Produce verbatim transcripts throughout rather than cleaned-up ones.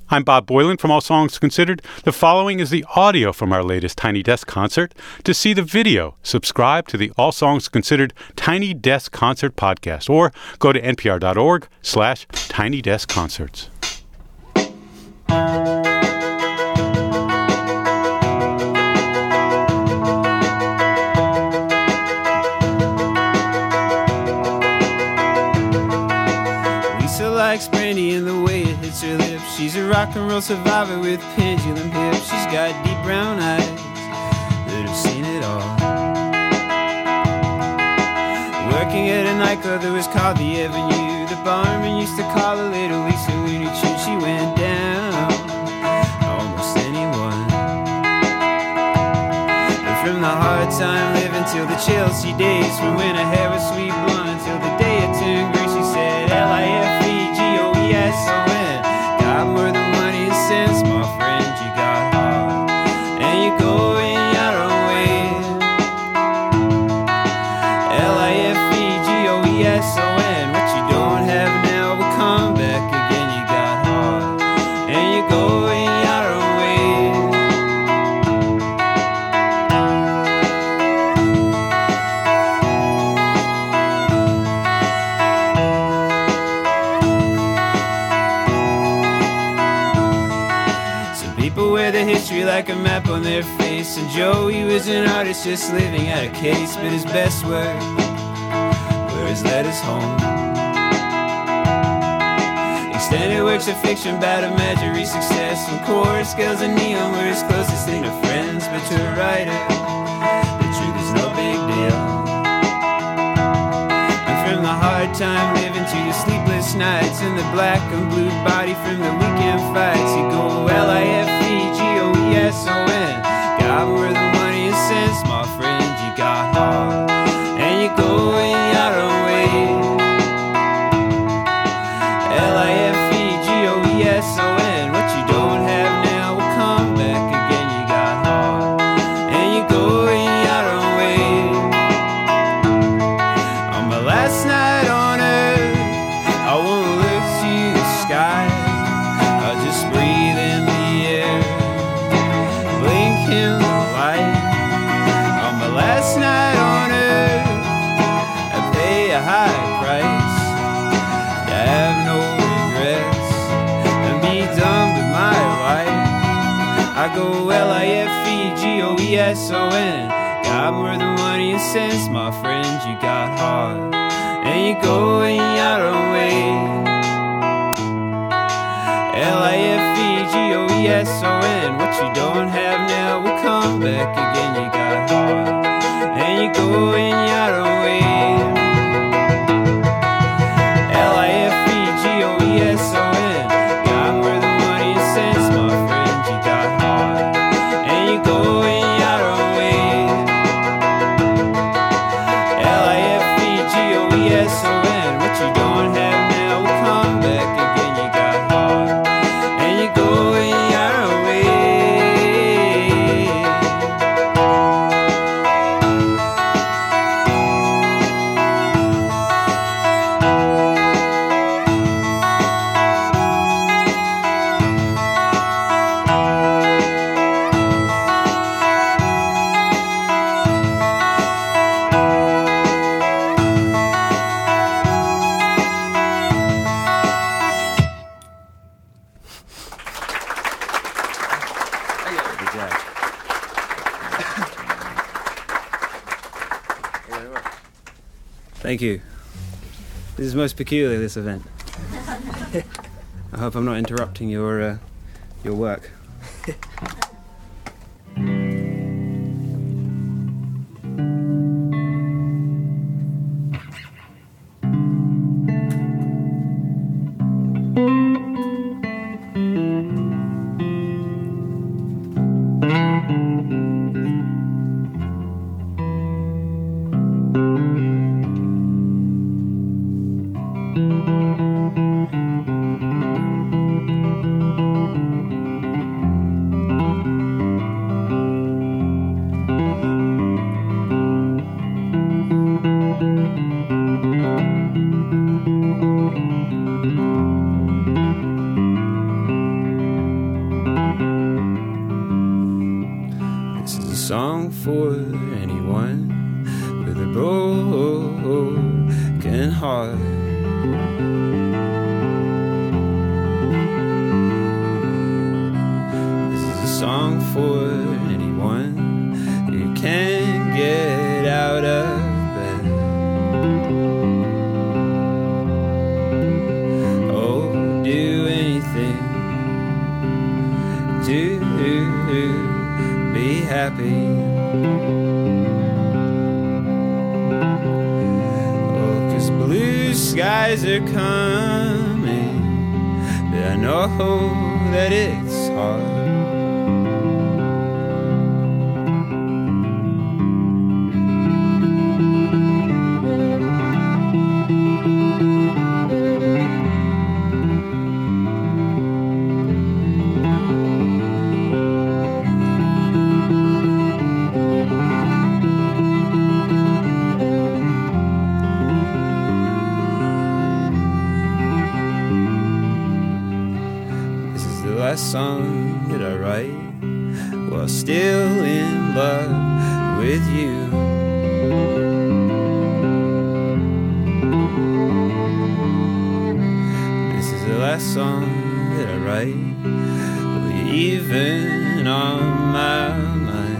I'm Bob Boylan from All Songs Considered. The following is the audio from our latest Tiny Desk concert. To see the video, subscribe to the All Songs Considered Tiny Desk Concert podcast or go to npr.org slash Tiny Desk Concerts. Lisa likes brandy in the way it hits her lips. She's a rock and roll survivor with pendulum hips. She's got deep brown eyes that have seen it all. Working at a nightclub that was called the Avenue. The barman used to call her Little Lisa Looney Tunes. She went down almost anyone. But from the hard time living till the Chelsea days, from when her hair was sweet blonde till the day it turned grey, she said L I F E G O E S O N. Got more than money and sense, my friend, you got heart, and you go in your own way. L I F E G O E S O N. What you don't have now will come back again. You got heart, and you go in your own wear the history like a map on their face. And Joe, he was an artist just living out a case. But his best work were his letters home. Extended works of fiction about imaginary success, and chorus scales and neon were his closest thing to friends. But to a writer, the truth is no big deal. And from the hard time living to the sleepless nights, and the black and blue body from the weekend fights, you go L I F E G O E S O N. Got more than money and sense, my friend, you got heart, and you go in your own way. L I F E G O E S O N. What you don't have now will come back again. You got heart, and you go in your own way. On my last night on earth, I won't look to the sky. I'll just breathe in the air, blink in the light. On my last night on earth, I pay a high price to have no regrets and be done with my life. I go L I F E G O E S O N. Got more than money and sense, my friend, you got heart, and you go in your own way. L I F E G O E S O N. What you don't have now will come back again. You got heart, and you go in your own way. L I F E G O E S O N. Got more than money and sense, my friend, you got heart, and you go in your own way. L I F E G O E S O N. What you don't have now will come back again. You got heart, and you go in your own way. Thank you. This is most peculiar, this event. I hope I'm not interrupting your uh, your work. song for anyone with a broken heart. This is a song for anyone who can't get out of bed. Oh, do anything to be happy. Oh, 'cause blue skies are coming, but I know that it's hard. Song that I write while still in love with you. This is the last song that I write, even on my mind.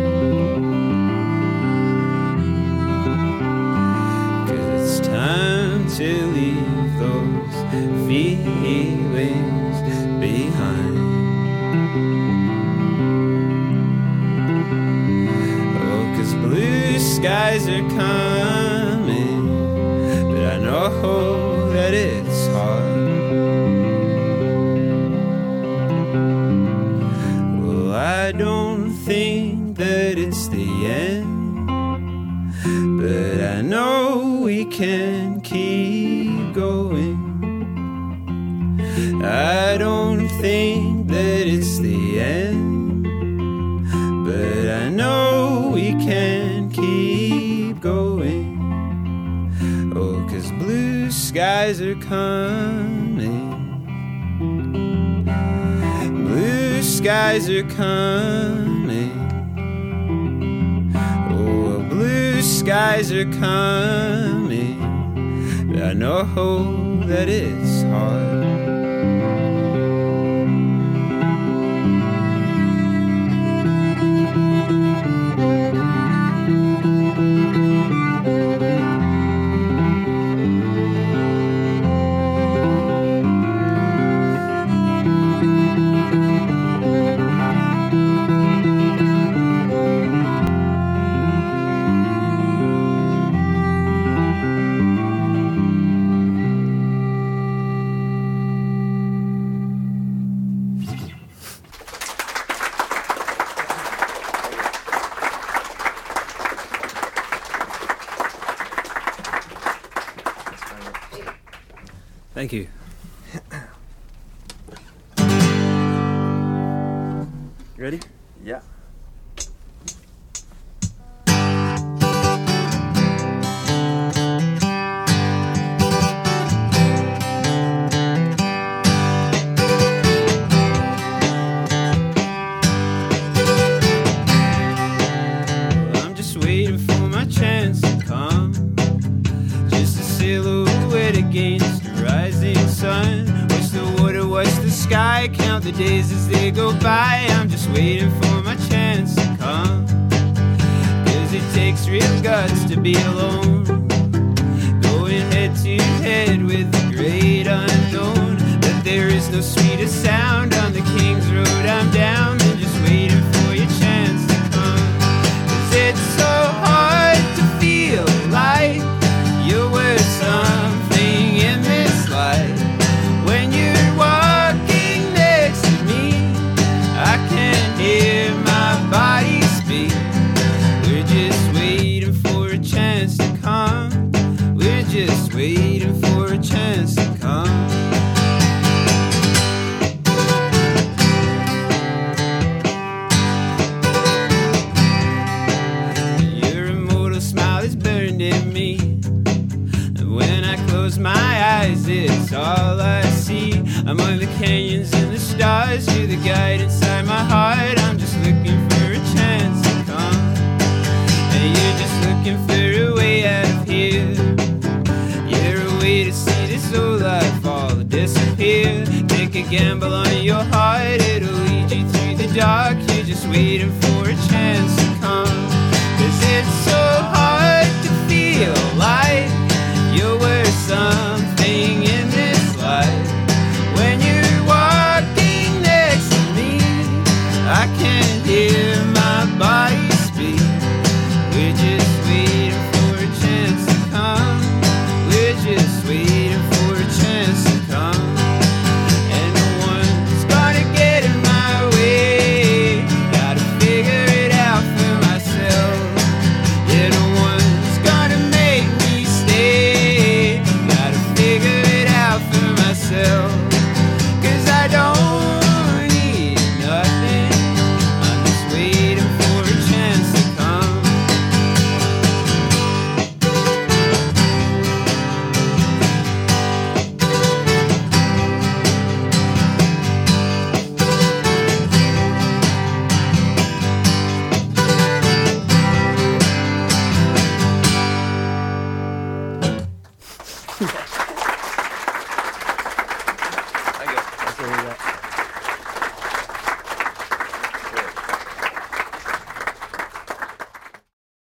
'Cause it's time to leave those feelings behind. Oh, 'cause blue skies are coming, but I know that it's hard. Well, I don't think that it's the end, but I know we can keep going. I don't think that it's the end, but I know we can keep going. Oh, 'cause blue skies are coming, blue skies are coming. Oh, blue skies are coming, but I know that it's hard. Thank you. You ready? Yeah. I'm just waiting for my chance to come, just a silhouette against the rising sun. Watch the water, watch the sky, count the days as they go by. I'm just waiting for my chance to come, 'cause it takes real guts to be alone, going head to head with the great unknown. But there is no sweeter sound on the King's Road I'm down than just waiting for your chance to come. 'Cause it's so hard to feel like you're worth something in this life. When you're walking next to me, I can't hear my body speak. We're just waiting for a chance to come. We're just waiting for a chance to come. Your immortal smile is burned in me, and when I close my eyes, it's all I see. Among the canyons and the stars, you're the guide inside my heart. I'm just looking for a chance to come. gamble on your heart, it'll lead you through the dark. You're just waiting for a chance to come. Cause it's so hard to feel like you're worth something in this life. When you're walking next to me, I can't hear my body speak. We're just waiting for a chance to come. We're just waiting for a chance to come. And no one's gonna get in my way. Gotta figure it out for myself. Yeah, no one's gonna make me stay. Gotta figure it out for myself. Cause I don't need nothing. I'm just waiting for a chance to come. That's what we got.